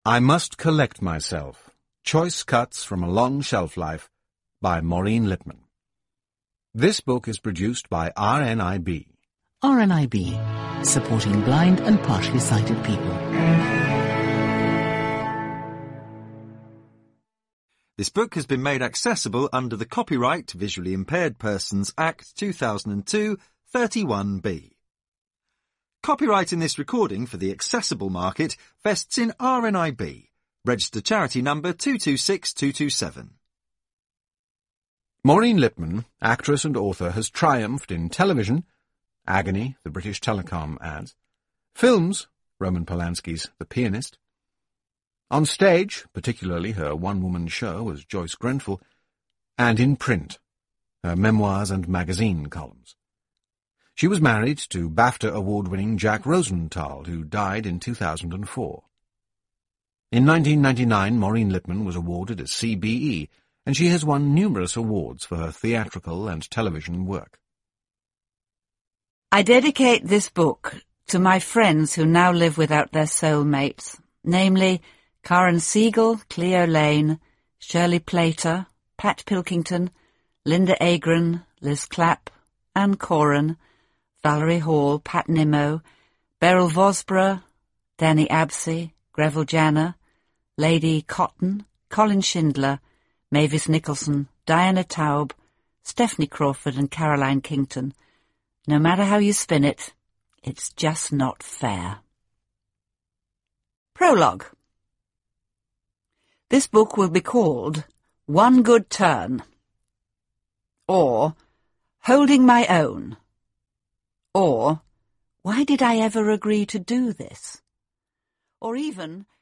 I Must Collect Myself. Choice Cuts from a Long Shelf Life by Maureen Lipman. This book is produced by RNIB. RNIB, supporting blind and partially sighted people. This book has been made accessible under the Copyright Visually Impaired Persons Act 2002, 31B. Copyright in this recording for the accessible market vests in RNIB, registered charity number 226227. Maureen Lipman, actress and author, has triumphed in television, Agony, the British Telecom ads, films, Roman Polanski's The Pianist, on stage, particularly her one-woman show as Joyce Grenfell, and in print, her memoirs and magazine columns. She was married to BAFTA award-winning Jack Rosenthal, who died in 2004. In 1999, Maureen Lipman was awarded a CBE, and she has won numerous awards for her theatrical and television work. I dedicate this book to my friends who now live without their soulmates, namely Karen Siegel, Cleo Lane, Shirley Plater, Pat Pilkington, Linda Agron, Liz Clapp, Anne Coran, Valerie Hall, Pat Nimmo, Beryl Vosborough, Danny Absey, Greville Janner, Lady Cotton, Colin Schindler, Mavis Nicholson, Diana Taub, Stephanie Crawford and Caroline Kington. No matter how you spin it, it's just not fair. Prologue. This book will be called One Good Turn, or Holding My Own, or Why Did I Ever Agree to Do This, or even